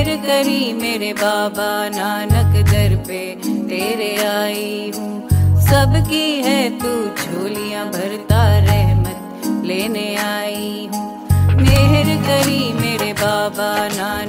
मेहर करी मेरे बाबा नानक दर पे तेरे आई हूँ। सबकी है तू झोलियाँ भरता रहमत लेने आई हूँ। मेहर करी मेरे बाबा नानक